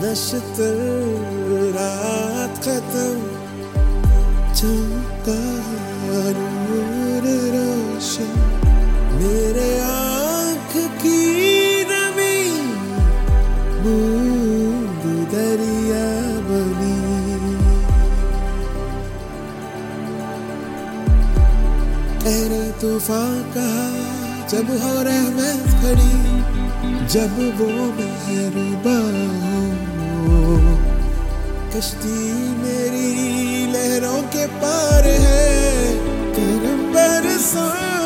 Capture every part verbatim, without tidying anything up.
नशतर रात खत्म चमका नूर रोशन मेरे आँख की नमी बूंद दरिया बनी। तेरे तूफान कहा जब हो रहमत खड़ी, जब वो मेहरबान हो। कश्ती मेरी लहरों के पार है, करम बरसा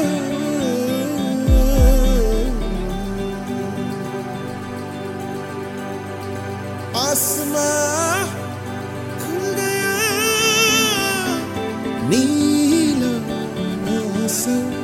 आसमां खुल गया नीला आसमां।